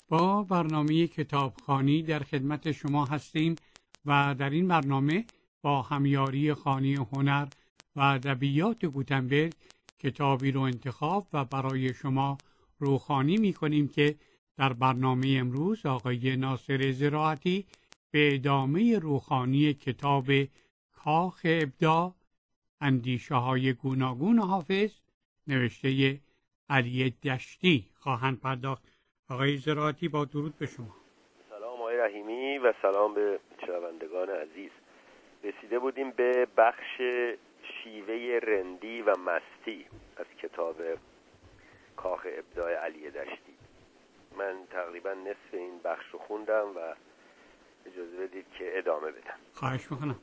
با برنامه کتابخوانی در خدمت شما هستیم و در این برنامه با همیاری خانه هنر و ادبیات گوتنبرگ کتابی رو انتخاب و برای شما روخوانی می کنیم که در برنامه امروز آقای ناصر زراعتی به ادامه روخوانی کتاب کاخ ابداع اندیشه های گوناگون حافظ نوشته علی دشتی خواهند پرداخت. آقای زراعتی با درود به شما. سلام آقای رحیمی و سلام به شنوندگان عزیز. رسیده بودیم به بخش شیوه رندی و مستی از کتاب کاخ ابداع علی دشتی. من تقریبا نصف این بخش رو خوندم و اجازه بدید که ادامه بدم. خواهش میکنم.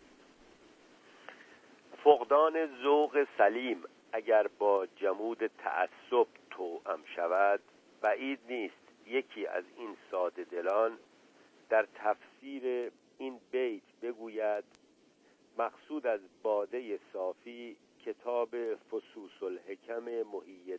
فقدان ذوق سلیم اگر با جمود تعصب توأم شود، بعید نیست یکی از این ساده دلان در تفسیر این بیت بگوید مقصود از باده صافی کتاب فصوص الحکم محی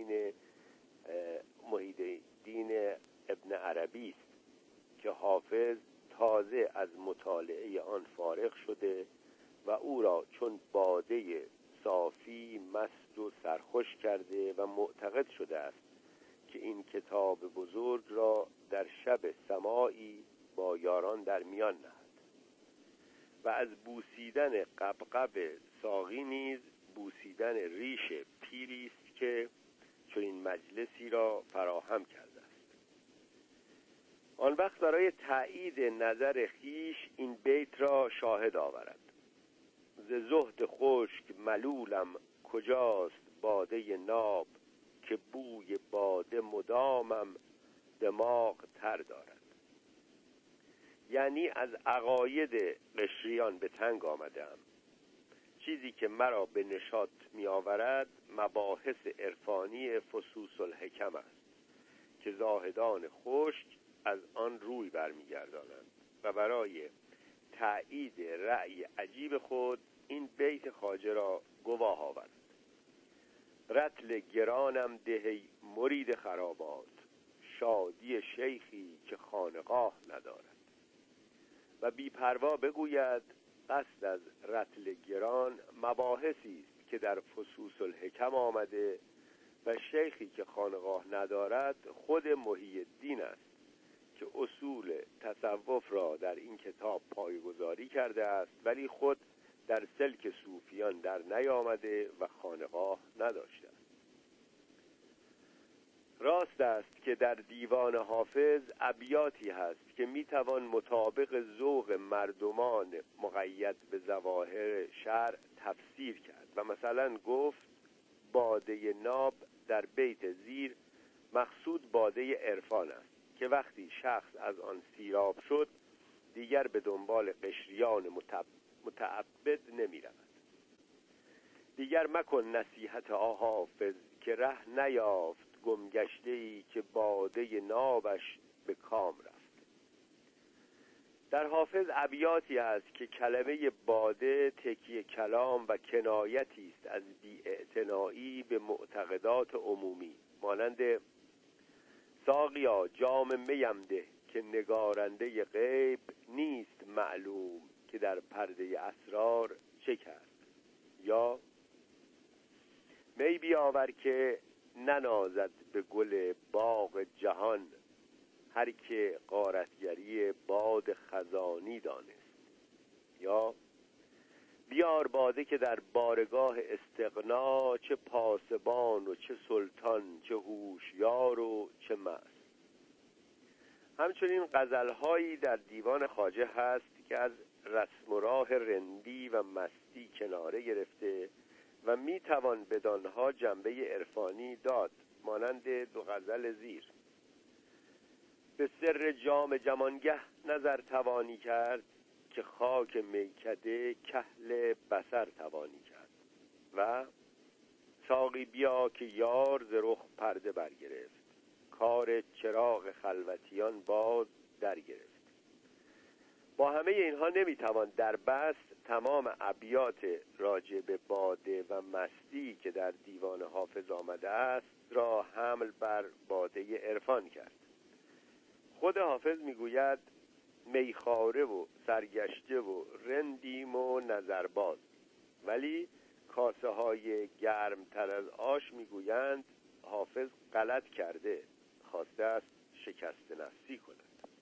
الدین ابن عربی است که حافظ تازه از مطالعه آن فارغ شده و او را چون باده صافی مست و سرخوش کرده و معتقد شده است که این کتاب بزرگ را در شب سماعی با یاران در میان نهد و از بوسیدن قبقب ساقی نیز بوسیدن ریش پیری است که چون این مجلسی را فراهم کرده است. آن وقت برای تأیید نظر خیش این بیت را شاهد آورد: ز زهد خشک ملولم کجاست باده ناب، که بوی باده مدامم دماغ تر دارد. یعنی از عقاید قشریان به تنگ آمدم. چیزی که مرا به نشاط می آورد مباحث عرفانی فصوص الحکم است که زاهدان خشک از آن روی برمیگردانند و برای تأیید رأی عجیب خود این بیت خواجه را گواه آورد: رطل گرانم دهی مرید خرابات، شادی شیخی که خانقاه ندارد. و بی‌پروا بگوید قصد از رطل گران مباحثی است که در فصوص الحکم آمده و شیخی که خانقاه ندارد خود محی الدین است که اصول تصوف را در این کتاب پایه‌گذاری کرده است، ولی خود در سلک صوفیان در نیامده و خانقاه نداشته است. راست است که در دیوان حافظ ابیاتی هست که میتوان مطابق ذوق مردمان مقید به ظواهر شرع تفسیر کرد و مثلا گفت باده ناب در بیت زیر مقصود باده عرفان است که وقتی شخص از آن سیراب شد دیگر به دنبال قشریان متعبد نمی رود. دیگر مکن نصیحت حافظ که ره نیافت گمگشته‌ای که باده نابش به کام رفت. در حافظ ابیاتی است که کلمه باده تکیه کلام و کنایتی است از بی‌اعتنایی به معتقدات عمومی، مانند ساقیا جام میم ده که نگارنده غیب نیست معلوم که در پرده اسرار چه کرد، یا می بیاور که ننازد به گل باغ جهان هر که غارتگری باد خزانی دانست، یا بیار باده که در بارگاه استغنا چه پاسبان و چه سلطان چه هوشیار و چه مست. همچنین غزل‌هایی در دیوان خواجه هست که از رسم و راه رندی و مستی کناره گرفته و میتوان بدانها جنبه عرفانی داد، مانند دو غزل زیر: به سر جام جمانگه نظر توانی کرد، که خاک میکده کحل بصر توانی کرد، و ساقی بیا که یار ز رخ پرده برگرفت، کار چراغ خلوتیان باز در گرفت. با همه اینها نمیتوان در بست تمام ابیات راجع به باده و مستی که در دیوان حافظ آمده است را حمل بر باده عرفان کرد. خود حافظ میگوید میخواره و سرگشته و رندیم و نظرباز، ولی کاسه های گرمتر از آش میگویند حافظ غلط کرده، خواسته است شکست نفسی کند.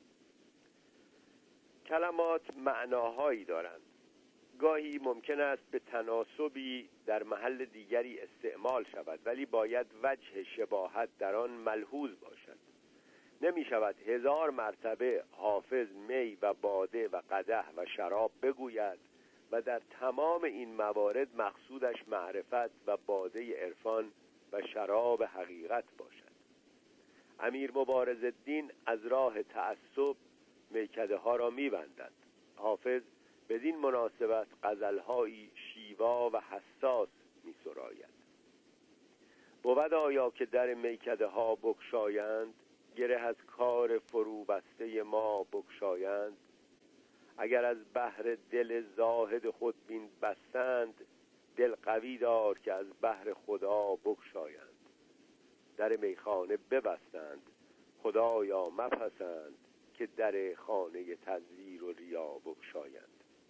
کلمات معناهایی دارند. گاهی ممکن است به تناسبی در محل دیگری استعمال شود، ولی باید وجه شباهت در آن ملحوظ باشد. نمی شود 1000 مرتبه حافظ می و باده و قدح و شراب بگوید و در تمام این موارد مقصودش معرفت و باده عرفان و شراب حقیقت باشد. امیر مبارزالدین از راه تعصب میکده ها را می‌بندد. حافظ بدین مناسبت غزل‌هایی شیوا و حساس می‌سراید. بود آیا که در میکده ها بگشایند، گره از کار فرو بسته ما بگشایند؟ اگر از بحر دل زاهد خودبین بستند، دل قوی دار که از بحر خدا بگشایند. در میخانه ببستند، خدایا مپسند که در خانه تزویر و ریا بگشایند.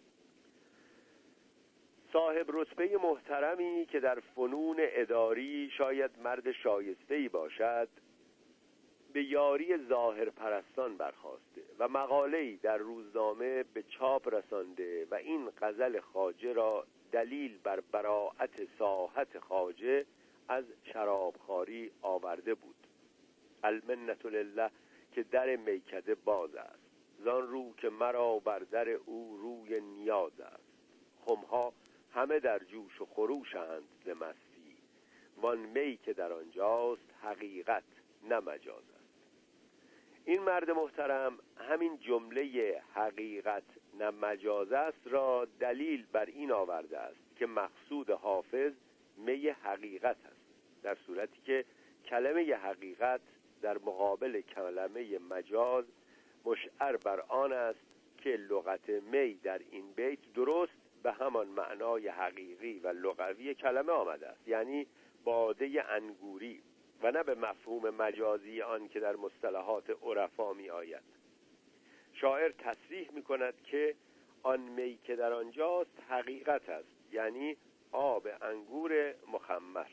صاحب رتبه محترمی که در فنون اداری شاید مرد شایسته‌ای باشد، به یاری ظاهر پرستان برخاسته و مقاله‌ای در روزنامه به چاپ رسانده و این غزل خواجه را دلیل بر براءت ساحت خواجه از شرابخواری آورده بود. المنة لله که در میکده باز است، زان رو که مرا بر در او روی نیاز است. خمها همه در جوش و خروشند ز مستی، وان می که در آنجاست حقیقت نه مجاز است. این مرد محترم همین جمله حقیقت نه مجاز است را دلیل بر این آورده است که مقصود حافظ می حقیقت است، در صورتی که کلمه حقیقت در مقابل کلمه مجاز مشعر بر آن است که لغت می در این بیت درست به همان معنای حقیقی و لغوی کلمه آمده است، یعنی باده انگوری، و نه به مفهوم مجازی آن که در مصطلحات عرفا می آید. شاعر تصریح می کند که آن می که در آنجاست حقیقت است، یعنی آب انگور مخمر.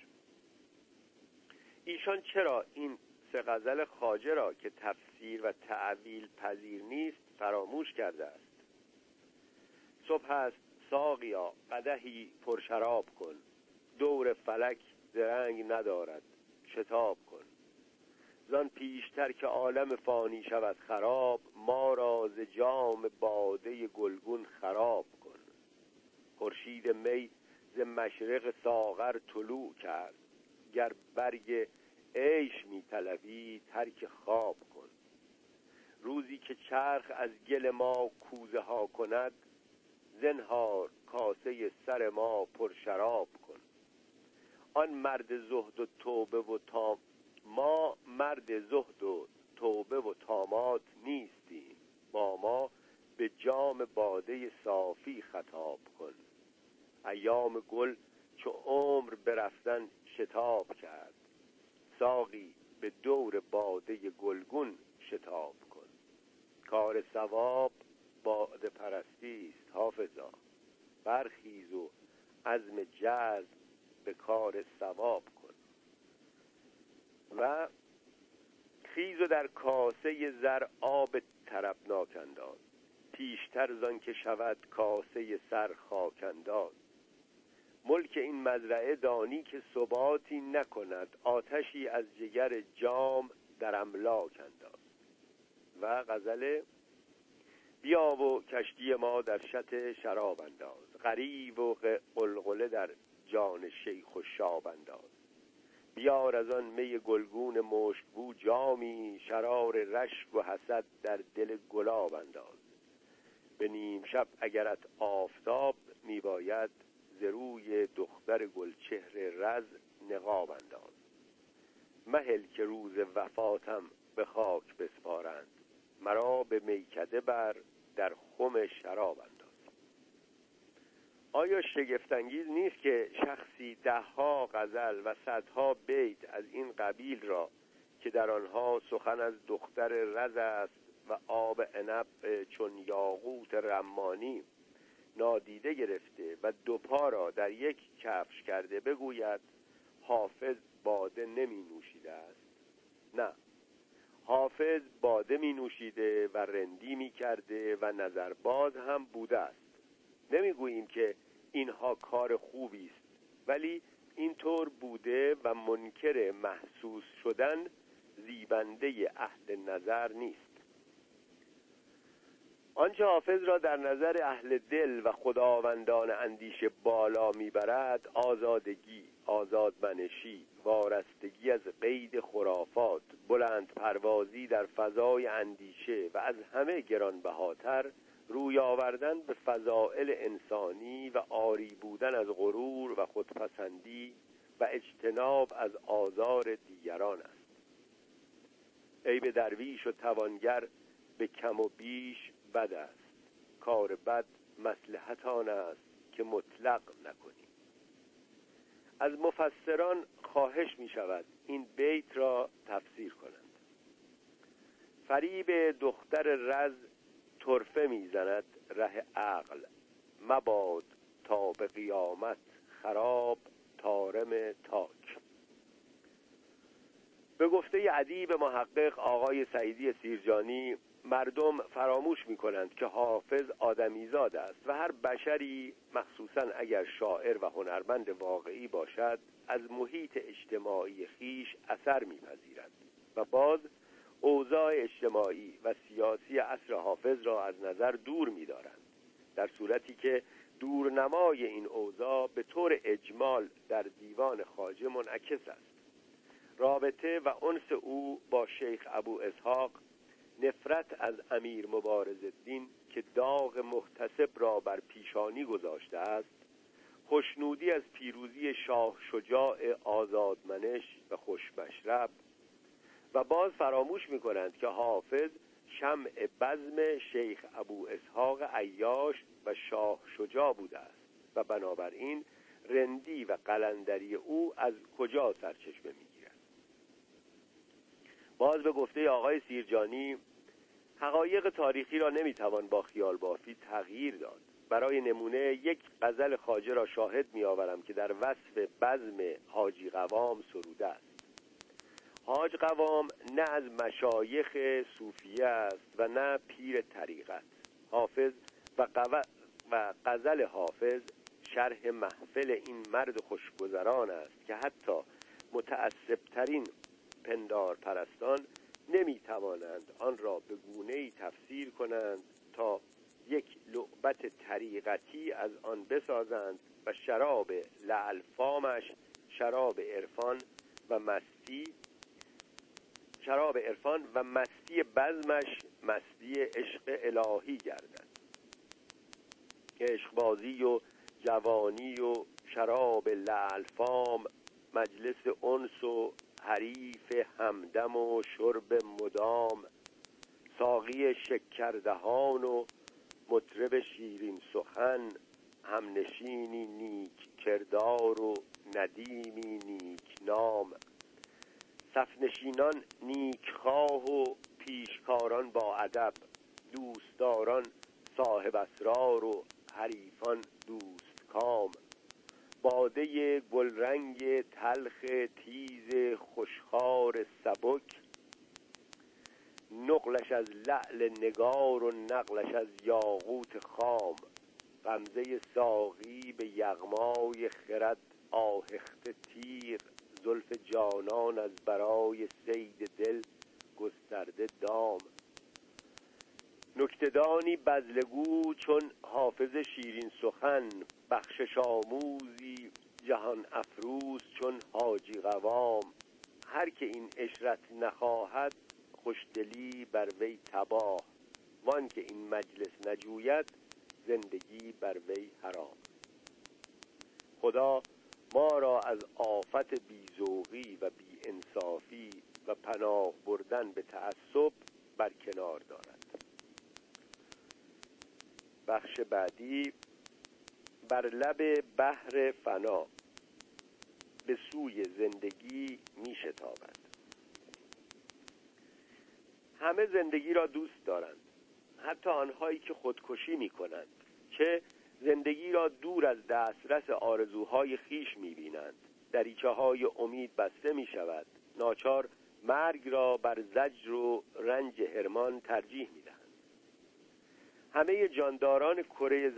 ایشان چرا این سه غزل خواجه را که تفسیر و تعویل پذیر نیست فراموش کرده است؟ صبح است ساقیا قدحی پرشراب کن، دور فلک درنگ ندارد شتاب کن. زان پیشتر که عالم فانی شود خراب، ما را ز جام باده گلگون خراب کن. خورشید می ز مشرق ساغر طلوع کرد، گر برگ عیش می طلبی ترک خواب کن. روزی که چرخ از گل ما کوزه ها کند، زنهار کاسه سر ما پر شراب کن. آن مرد زهد و توبه و ما مرد زهد و توبه و طامات نیستیم، با ما به جام باده صافی خطاب کن. ایام گل چو عمر برفتن شتاب کرد، ساقی به دور باده گلگون شتاب کن. کار ثواب باده پرستی است حافظا، برخیز و عزم جزم به کار ثواب کن. و خیز و در کاسه زر آب طربناک انداز، پیشتر زان که شود کاسه سر خاک انداز. ملک این مزرعه دانی که ثباتی نکند، آتشی از جگر جام در املاک انداز. و غزل بیا و کشتی ما در شط شراب انداز، غریب و قلقله در جان شیخ و شاب انداز. بیار از آن می گلگون مشکبو جامی، شرار رشک و حسد در دل گلاب انداز. به نیم شب اگرت آفتاب می باید، ز روی دختر گلچهر رز نقاب انداز. مهل که روز وفاتم به خاک بسپارند، مرا به میکده بر در خم شراب انداز. آیا شگفت‌انگیز نیست که شخصی 10 غزل و 100 بیت از این قبیل را که در آنها سخن از دختر رز است و آب عنب چون یاقوت رمانی نادیده گرفته و دو پا را در یک کفش کرده بگوید حافظ باده نمی نوشیده است. نه، حافظ باده می نوشیده و رندی می کرده و نظرباز هم بوده است. نمی گوییم که اینها کار خوبی است، ولی اینطور بوده و منکر محسوس شدن زیبنده اهل نظر نیست. آنچه حافظ را در نظر اهل دل و خداوندان اندیشه بالا میبرد آزادگی، آزادمنشی، وارستگی از قید خرافات، بلند پروازی در فضای اندیشه و از همه گرانبهاتر روی آوردن به فضائل انسانی و عاری بودن از غرور و خودپسندی و اجتناب از آزار دیگران است. عیب درویش و توانگر به کم و بیش بد است. کار بد مصلحت آن است که مطلق نکنیم. از مفسران خواهش می شود این بیت را تفسیر کنند. فریب دختر رز طرفه می زند ره عقل، مباد تا به قیامت خراب طارم تاک. به گفته ادیب محقق آقای سعیدی سیرجانی، مردم فراموش می‌کنند که حافظ آدمیزاد است و هر بشری، مخصوصاً اگر شاعر و هنرمند واقعی باشد، از محیط اجتماعی خیش اثر می‌پذیرد و باز اوضاع اجتماعی و سیاسی عصر حافظ را از نظر دور می‌دارند، در صورتی که دورنمای این اوضاع به طور اجمال در دیوان خواجه منعکس است. رابطه و انس او با شیخ ابو اسحاق، نفرت از امیر مبارزالدین که داغ محتسب را بر پیشانی گذاشته است، خوشنودی از پیروزی شاه شجاع آزادمنش و خوشمشرب، و باز فراموش می‌کنند که حافظ شمع بزم شیخ ابو اسحاق عیاش و شاه شجاع بوده است و بنابراین رندی و قلندری او از کجا سرچشمه می‌گیرد. باز به گفته آقای سیرجانی، حقایق تاریخی را نمیتوان با خیال بافی تغییر داد. برای نمونه یک غزل خواجه را شاهد میآورم که در وصف بزم حاجی قوام سروده است. حاج قوام نه از مشایخ صوفیه است و نه پیر طریقت. حافظ و غزل حافظ شرح محفل این مرد خوشگذران است که حتی متعصبترین پندار پرستان نمیتوانند آن را به گونه‌ای تفسیر کنند تا یک لعبت طریقتی از آن بسازند و شراب لعل فامش شراب عرفان و مستی بزمش مستی عشق الهی گردد. عشقبازی و جوانی و شراب لعل فام، مجلس انس و حریف همدم و شرب مدام، ساقی شکردهان و مطرب شیرین سخن، همنشینی نیک کردار و ندیمی نیک نام، صفنشینان نیک خواه و پیشکاران با ادب، دوستداران صاحب اسرار و حریفان دوست کام، باده گلرنگ تلخ تیز خوشخوار سبک، نقلش از لعل نگار و نقلش از یاقوت خام، غمزه ساقی به یغمای خرد آهخته تیغ، زلف جانان از برای صید دل گسترده دام، نکته‌دانی بذلگو چون حافظ شیرین سخن، بخشش آموزی جهان افروز چون حاجی قوام. هر که این عشرت نخواهد خوشدلی بر وی تباه، وان که این مجلس نجوید زندگی بر وی حرام. خدا ما را از آفت بی‌ذوقی و بی‌انصافی و پناه بردن به تعصب برکنار دارد. بخش بعدی، بر لب بحر فنا به سوی زندگی می شتابد. همه زندگی را دوست دارند، حتی آنهایی که خودکشی می‌کنند، که زندگی را دور از دسترس آرزوهای خیش می‌بینند. دریچه‌های امید بسته می‌شود، ناچار مرگ را بر زجر و رنج حرمان ترجیح می‌دهند. همه جانداران کره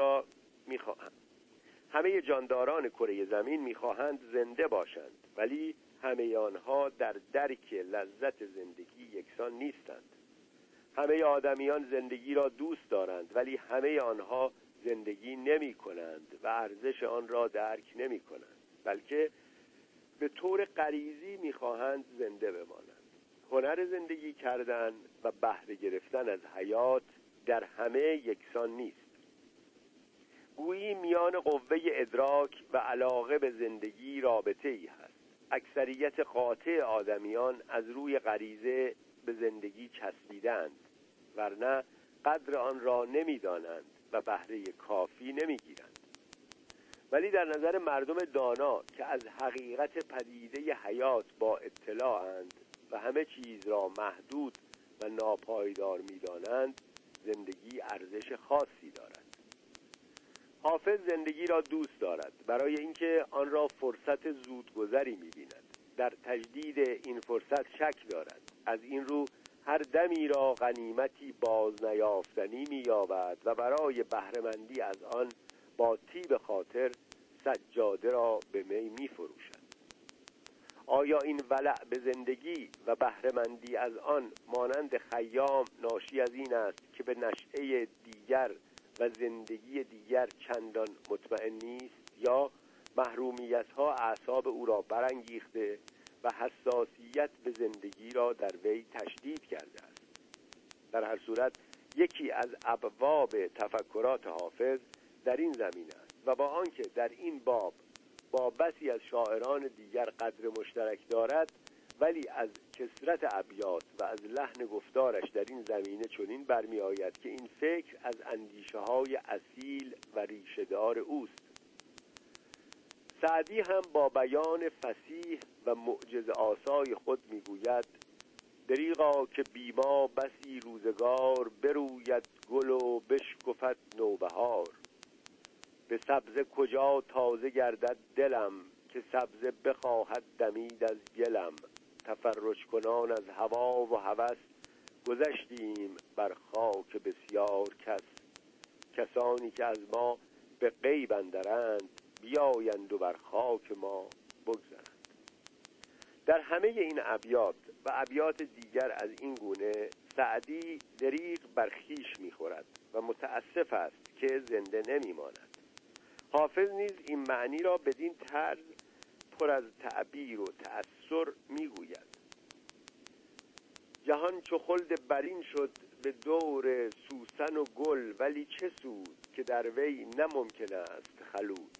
زمین می‌خواهند زنده باشند، ولی همه آنها در درک لذت زندگی یکسان نیستند. همه آدمیان زندگی را دوست دارند، ولی همه آنها زندگی نمی‌کنند و ارزش آن را درک نمی‌کنند، بلکه به طور غریزی می‌خواهند زنده بمانند. هنر زندگی کردن و بهره گرفتن از حیات در همه یکسان نیست. گویی میان قوه ادراک و علاقه به زندگی رابطه‌ای هست. اکثریت قاطع آدمیان از روی غریزه به زندگی چسبیدند، ورنه قدر آن را نمی‌دانند و بهره کافی نمی‌گیرند. ولی در نظر مردم دانا که از حقیقت پدیده حیات با اطلاعند و همه چیز را محدود و ناپایدار می‌دانند، زندگی ارزش خاصی دارد. حافظ زندگی را دوست دارد، برای اینکه آن را فرصت زودگذری می‌بیند. در تجدید این فرصت شک دارد. از این رو هر دمی را غنیمتی باز نیافتنی می‌یابد و برای بهره‌مندی از آن با طیب خاطر سجاده را به می می‌فروشد. آیا این ولع به زندگی و بهره‌مندی از آن مانند خیام ناشی از این است که به نشأه دیگر و زندگی دیگر چندان مطمئن نیست، یا محرومیت‌ها اعصاب او را برانگیخته و حساسیت به زندگی را در وی تشدید کرده است؟ در هر صورت یکی از ابواب تفکرات حافظ در این زمینه است و با آنکه در این باب با بسی از شاعران دیگر قدر مشترک دارد، ولی از کثرت ابیات و از لحن گفتارش در این زمینه چنین برمی آید که این فکر از اندیشه‌های اصیل و ریشه‌دار اوست. سعدی هم با بیان فصیح و معجزه آسای خود میگوید: دریغا که بیما بسی روزگار، بروید گل و بشکفد نوبهار. به سبزه کجا تازه گردد دلم، که سبزه بخواهد دمید از گلم. تفرج کنان از هوا و هوس، گذشتیم بر خاک بسیار کس. کسانی که از ما به غیب اندرند، بیایند و بر خاک ما بگذرند. در همه این ابیات و ابیات دیگر از این گونه سعدی دریغ بر خویش می‌خورد و متاسف است که زنده نمی‌ماند. حافظ نیز این معنی را بدین طرز پر از تعبیر و تأثر میگوید: جهان چو خلد برین شد به دور سوسن و گل، ولی چه سود که در وی نممکن است خلود.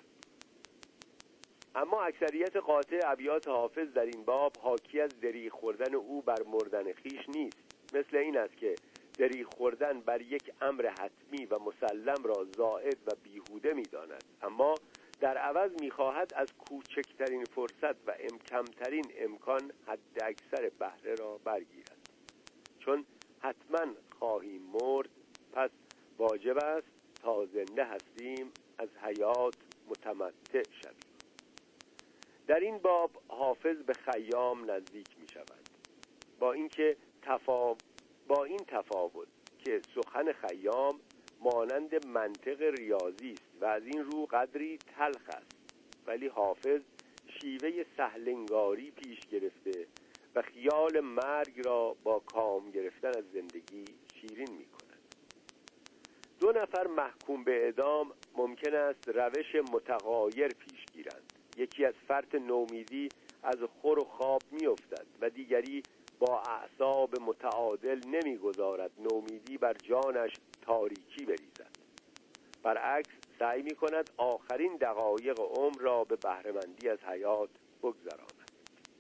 اما اکثریت قاطع ابیات حافظ در این باب حاکی از دریغ خوردن او بر مردن خیش نیست. مثل این است که دریغ خوردن بر یک امر حتمی و مسلم را زائد و بیهوده می‌داند، اما در عوض می‌خواهد از کوچکترین فرصت و کمترین امکان حد اکثر بهره را برگیرد. چون حتما خواهیم مرد، پس واجب است تا زنده هستیم از حیات متمتع شویم. در این باب حافظ به خیام نزدیک می‌شود، با این تفاوت که سخن خیام مانند منطق ریاضی است و از این رو قدری تلخ است، ولی حافظ شیوه سهلنگاری پیش گرفته و خیال مرگ را با کام گرفتن از زندگی شیرین می کند. 2 نفر محکوم به اعدام ممکن است روش متغایر پیش گیرند. یکی از فرط نومیدی از خور و خواب می افتد و دیگری با اعصاب متعادل نمیگذارد نومیدی بر جانش تاریکی بریزد. برعکس سعی می کند آخرین دقایق عمر را به بهره‌مندی از حیات بگذراند.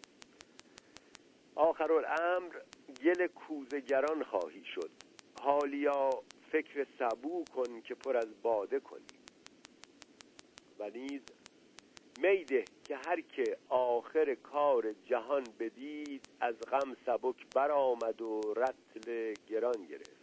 آخرالامر گل کوزه‌گران خواهی شد، حالیا فکر سبو کن که پر از باده کنی. و نیز میده که هر که آخر کار جهان بدید، از غم سبک برآمد و رطل گران گرفت.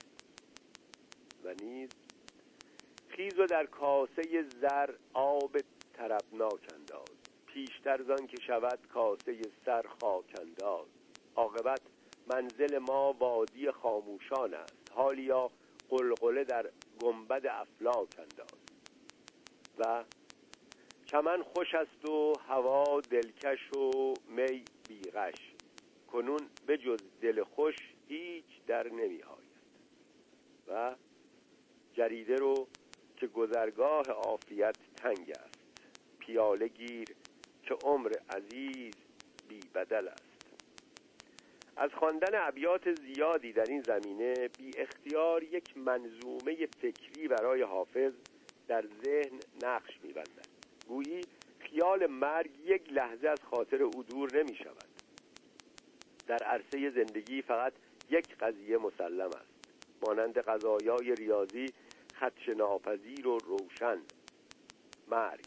و نیز خیز و در کاسه زر آب طربناک انداز، پیشتر زان که شود کاسه سر خاک انداز. عاقبت منزل ما وادی خاموشان است، حالیا قلقله در گنبد افلاک انداز. و چمن خوش است و هوا دلکش و می بیغش، کنون به جز دل خوش هیچ در نمی آید. و جریده رو که گذرگاه عافیت تنگ است، پیاله گیر که عمر عزیز بی بدل است. از خواندن ابیات زیادی در این زمینه بی اختیار یک منظومه فکری برای حافظ در ذهن نقش می‌بندد. گویی خیال مرگ یک لحظه از خاطر او دور نمی شود. در عرصه زندگی فقط یک قضیه مسلم است، مانند قضایای ریاضی خدش ناپذیر و روشن: مرگ.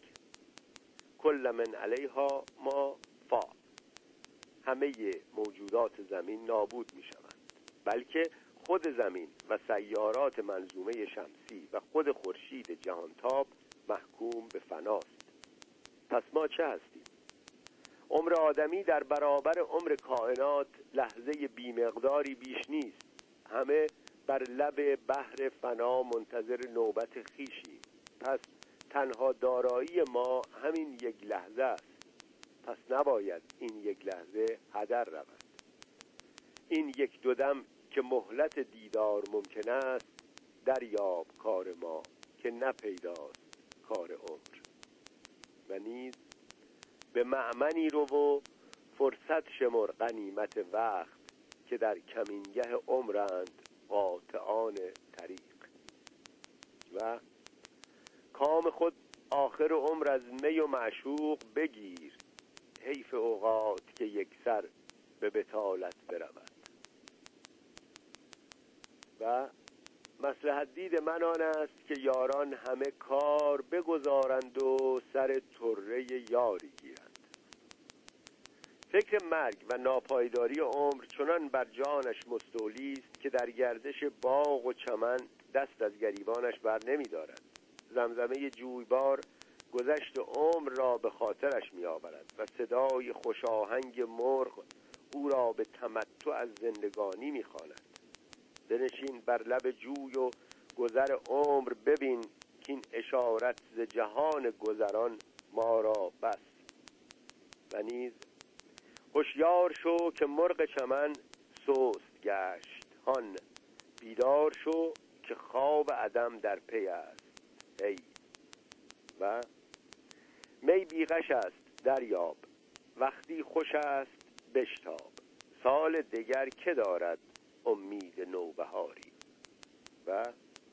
کل من علیها ما فان. همه موجودات زمین نابود می شوند، بلکه خود زمین و سیارات منظومه شمسی و خود خورشید جهانتاب محکوم به فناست. پس ما چه هستیم؟ عمر آدمی در برابر عمر کائنات لحظه بیمقداری بیش نیست. همه بر لب بحر فنا منتظر نوبت خویشیم. پس تنها دارایی ما همین یک لحظه است. پس نباید این یک لحظه هدر رود. این یک دو دم که مهلت دیدار ممکن است، دریاب کار ما که نپیداست کار عمر. و نیز به مأمنی رو و فرصت شمر غنیمت وقت، که در کمینگه عمرند قاطعان طریق. و کام خود آخر عمر از می و معشوق بگیر، حیف اوقات که یک سر به بطالت برود. و مصلحت دید من آن است که یاران همه کار بگذارند و سر طره یاری گیرند. فکر مرگ و ناپایداری عمر چنان بر جانش مستولی است که در گردش باغ و چمن دست از گریبانش بر نمی دارد. زمزمه جویبار گذشت عمر را به خاطرش می آورد و صدای خوشاهنگ مرغ او را به تمتع از زندگانی می خواند. بنشین بر لب جوی و گذر عمر ببین، که این اشارت ز جهان گذران ما را بس. و نیز هوشیار شو که مرغ چمن سست گشت، هان بیدار شو که خواب عدم در پی است. ای و می بیغش است دریاب، وقتی خوش است بشتاب، سال دیگر که دارد امید نوبهاری. و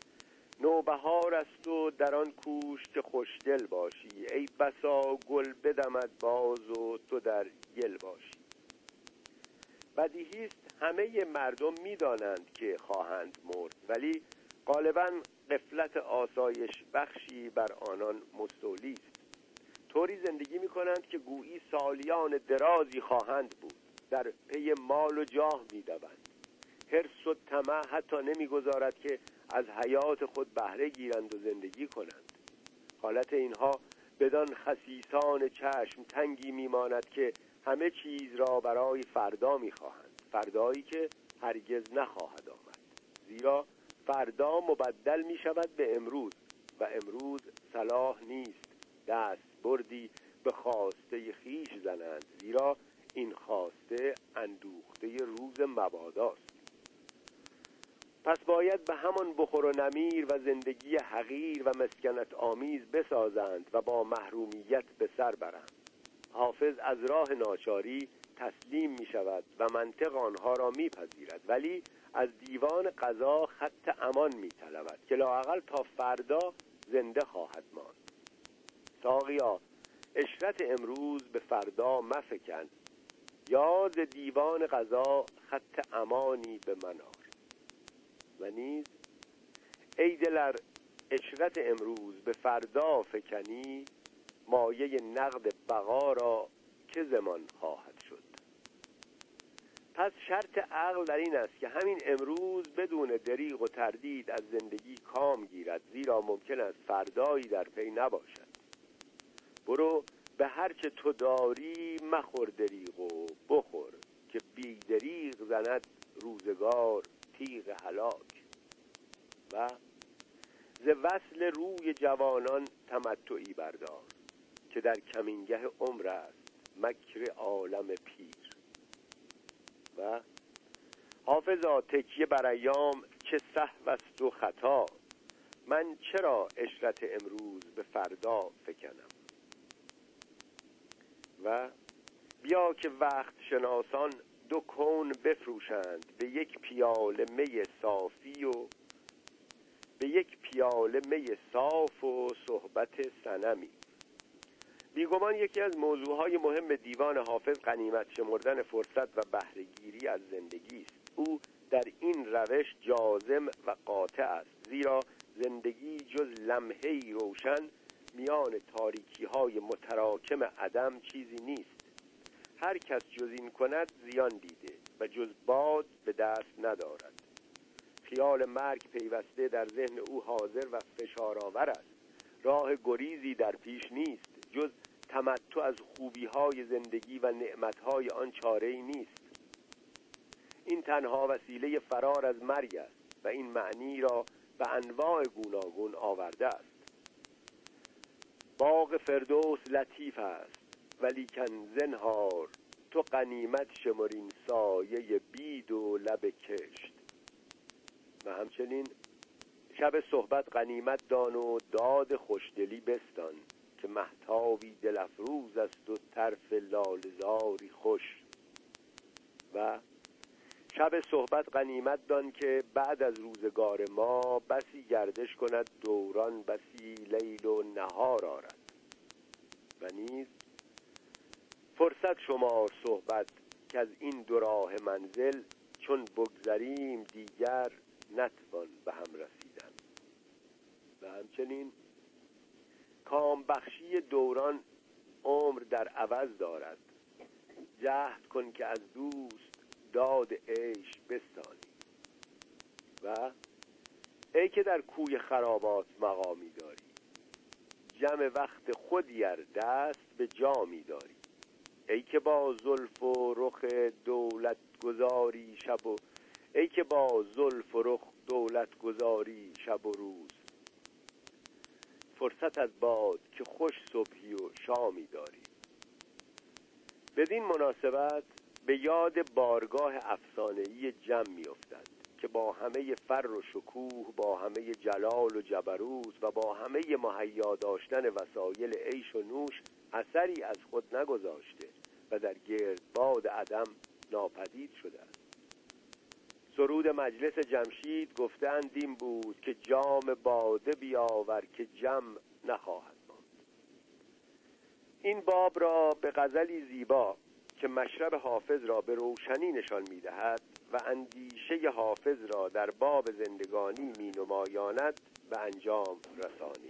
نوبهار است و در آن کوش که خوشدل باشی، ای بسا گل بدمد باز و تو در گل باشی. بدیهی است همه مردم می‌دانند که خواهند مرد، ولی غالباً غفلت آسایش بخشی بر آنان مستولی است. طوری زندگی می‌کنند که گویی سالیان درازی خواهند بود. در پی مال و جاه می‌دوند. حرص و طمع حتی نمی‌گذارد که از حیات خود بهره گیرند و زندگی کنند. حالت اینها بدان خسیسان چشم تنگی می‌ماند که همه چیز را برای فردا می‌خواهند، فردایی که هرگز نخواهد آمد، زیرا فردا مبدل می‌شود به امروز و امروز صلاح نیست دست بردی به خواسته خیش زنند، زیرا این خواسته اندوخته روز مباداست. پس باید به همان بخور و نمیر و زندگی حقیر و مسکنت آمیز بسازند و با محرومیت به سر برند. حافظ از راه ناچاری تسلیم می شود و منطق آنها را می پذیرد، ولی از دیوان قضا خط امان می طلبد که لااقل تا فردا زنده خواهد ماند. ساقیا عشرت امروز به فردا مفکن، یا ز دیوان قضا خط امانی به من آر. و نیز ای دلر عشرت امروز به فردا فکنی، مایه نقد بقا را که زمان خواهد شد. پس شرط عقل در این است که همین امروز بدون دریغ و تردید از زندگی کام گیرد، زیرا ممکن است فردایی در پی نباشد. برو به هرچه تو داری مخور دریغ و بخور، که بی دریغ زند روزگار تیغ هلاک. و ز وصل روی جوانان تمتعی بردار، که در کمینگه عمر است مکر عالم پیر. و حافظا تکیه بر ایام چه سهو است و خطا، من چرا عشرت امروز به فردا فکنم. و بیا که وقت شناسان دو کون بفروشند به یک پیاله می صافی و صاف و صحبت صنمی. بیگمان یکی از موضوعهای مهم دیوان حافظ غنیمت شمردن فرصت و بهره‌گیری از زندگی است. او در این روش جازم و قاطع است، زیرا زندگی جز لمحه‌ای روشن میان تاریکی‌های متراکم عدم چیزی نیست. هر کس جز این کند زیان دیده و جز باد به دست ندارد. خیال مرگ پیوسته در ذهن او حاضر و فشارآور است. راه گریزی در پیش نیست، جز تمتع از خوبی‌های زندگی و نعمت‌های آن چاره‌ای نیست. این تنها وسیله فرار از مرگ است و این معنی را به انواع گوناگون آورده است. باغ فردوس لطیف است ولیکن زنهار، تو غنیمت شمرین سایه بید و لب کشت. و همچنین شب صحبت غنیمت دان و داد خوشدلی بستان، که مهتابی دل افروز است و طرف لاله‌زاری خوش. و شب صحبت غنیمت دان که بعد از روزگار ما بسی گردش کند دوران، بسی لیل و نهار آرد. و نیز فرصت شمار صحبت که از این دو راه منزل، چون بگذریم دیگر نتوان به هم رسیدن. و همچنین کام بخشی دوران عمر در عوض دارد. جهد کن که از دوست داد عیش بستانی. و ای که در کوی خرابات مقامی داری، جمع وقت خودی ار دست به جامی داری. ای که با زلف و رخ دولت گذاری شب و روز، فرصت از باد که خوش صبحی و شامی داری. بدین مناسبت به یاد بارگاه افسانه‌ای جم می‌افتد که با همه فر و شکوه، با همه جلال و جبروت و با همه مهیا داشتن وسایل عیش و نوش اثری از خود نگذاشته و در گردباد عدم ناپدید شده است. سرود مجلس جمشید گفتند این بود که جام باده بیاور که جم نخواهد ماند. این باب را به غزلی زیبا که مشرب حافظ را به روشنی نشان می‌دهد و اندیشه حافظ را در باب زندگانی می‌نمایاند به انجام رسانیم.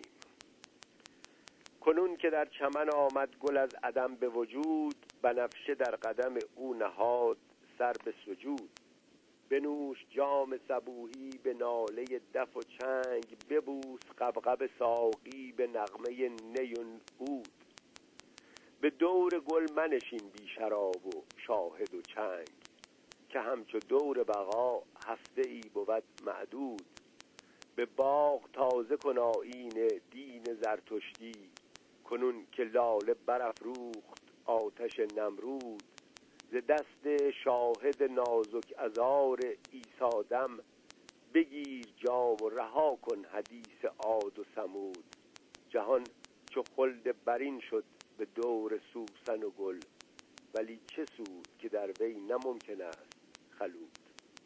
کنون که در چمن آمد گل از عدم به وجود، بنفشه در قدم او نهاد سر به سجود. بنوش جام صبوحی به ناله دف و چنگ، ببوس غبغب ساقی به نغمه نی و عود. به دور گل منشین بی شراب و شاهد و چنگ، که همچو دور بقا هفته ای بود معدود. به باغ تازه کن آیین دین زرتشتی، کنون که لاله برافروخت آتش نمرود. ز دست شاهد نازک عذار عیسی دم، بگیر جام و رها کن حدیث عاد و ثمود. جهان چو خلد برین شد به دور سوسن و گل، ولی چه سود که در وی نممکن است خلود.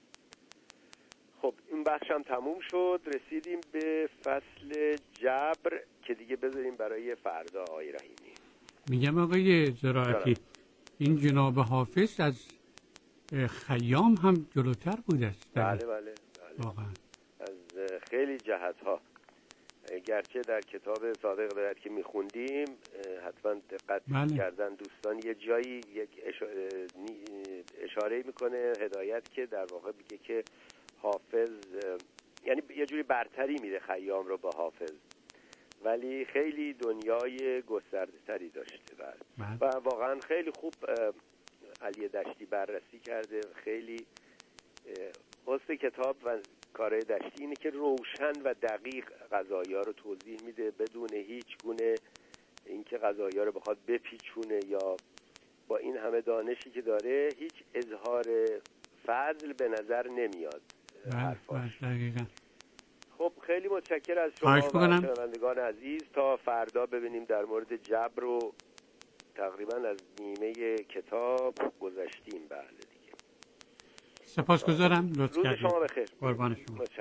خب این بخشم تموم شد، رسیدیم به فصل جبر که دیگه بذاریم برای فردا. آقای رحیمی میگم آقای زراعتی، این جناب حافظ از خیام هم جلوتر بوده است. بله. واقعا از خیلی جهت ها گرچه در کتاب صادق الهیات که میخوندیم حتما دقت کردن دوستان، یه جایی یک اشاره میکنه هدایت که در واقع میگه که حافظ یعنی یه جوری برتری میده خیام رو با حافظ، ولی خیلی دنیای گسترده تری داشته و واقعا خیلی خوب علی دشتی بررسی کرده. خیلی حسن کتاب و کارهای دشتی اینه که روشن و دقیق قضایا رو توضیح میده بدون هیچ گونه اینکه قضایا رو بخواد بپیچونه، یا با این همه دانشی که داره هیچ اظهار فضل به نظر نمیاد حرفاش. خب خیلی متشکرم از شما و شنوندگان عزیز. تا فردا ببینیم در مورد جبر رو تقریبا از نیمه کتاب گذشتیم. بله دیگه. سپاسگزارم، لطف کردید. روز شما بخیر. قربان شما.